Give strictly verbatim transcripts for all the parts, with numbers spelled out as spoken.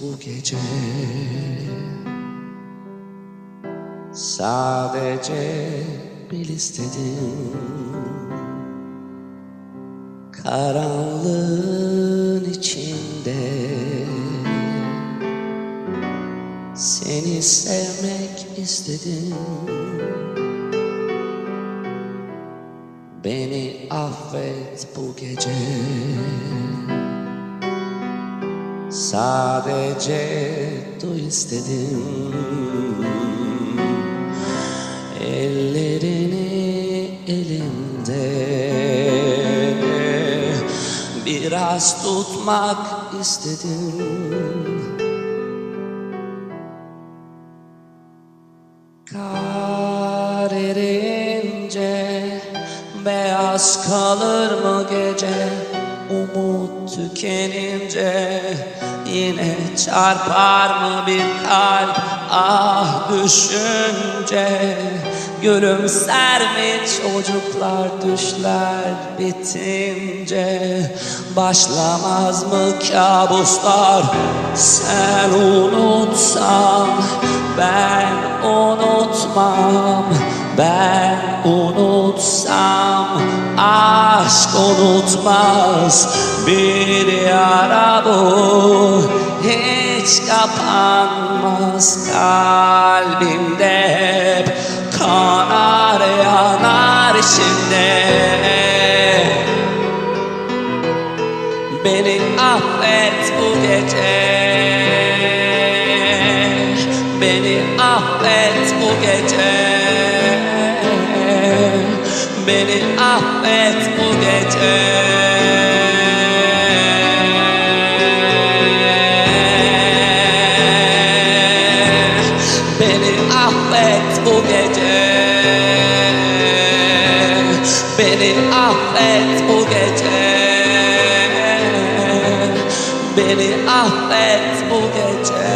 bu gece. Sadece bil istedim, karanlığın içinde seni sevmek istedim. Beni affet bu gece. Sadece duy istedim, ellerini elimde biraz tutmak istedim. Kar erince beyaz kalır mı gece? Umut tükenince yine çarpar mı bir kalp? Ah düşünce gülümser mi çocuklar düşler bitince? Başlamaz mı kabuslar? Sen unutsan ben unutmam, ben unutsam aşk unutmaz. Bir yara bu hiç kapanmaz, kalbimde hep kanar yanar içinde. Beni affet bu gece, beni affet bu gece, beni affet bu gece. Beni affet bu gece, beni affet bu gece, beni affet bu gece.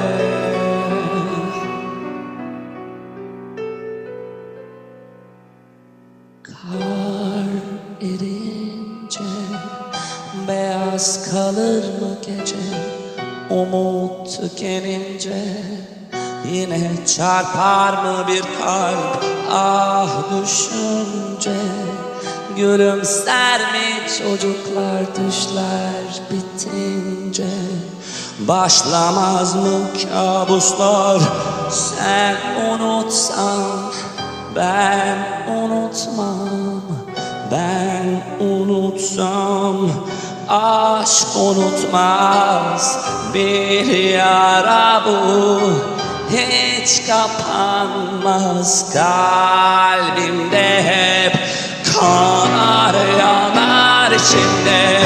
Kar erince beyaz kalır mı gece? Umut tükenince yine çarpar mı bir kalp? Ah düşünce gülümser mi çocuklar düşler bitince? Başlamaz mı kabuslar? Sen unutsan ben unutmam, ben unutsam aşk unutmaz. Bir yara bu hiç kapanmaz, kalbimde hep kanar yanar içinde.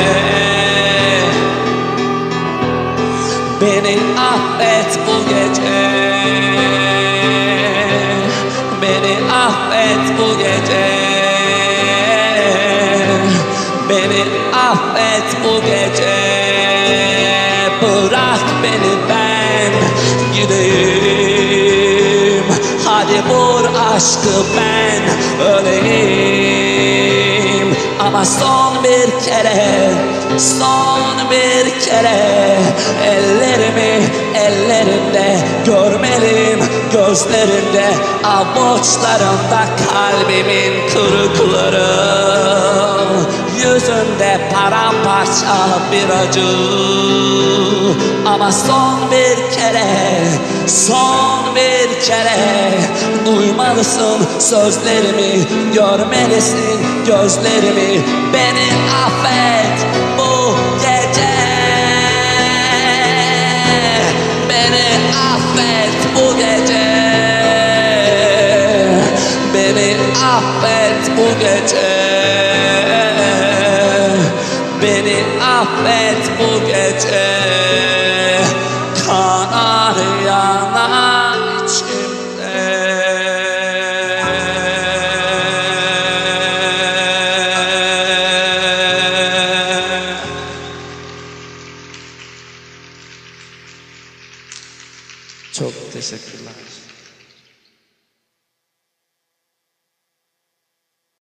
Beni affet bu gece, beni affet bu gece, beni affet bu gece. Bırak beni ben gideyim, hadi vur aşkı ben öleyim. Ama son bir kere, son bir kere ellerimi ellerimde görmeliyim, gözlerinde avuçlarımda kalbimin kırıkları, yüzünde paramparça bir acı. Ama son bir kere, son bir kere duymalısın sözlerimi, görmelisin gözlerimi. Beni affet bu gece, beni affet bu gece, beni affet bu gece, beni affet bu gece. Kanar yanar içimde. Çok teşekkürler.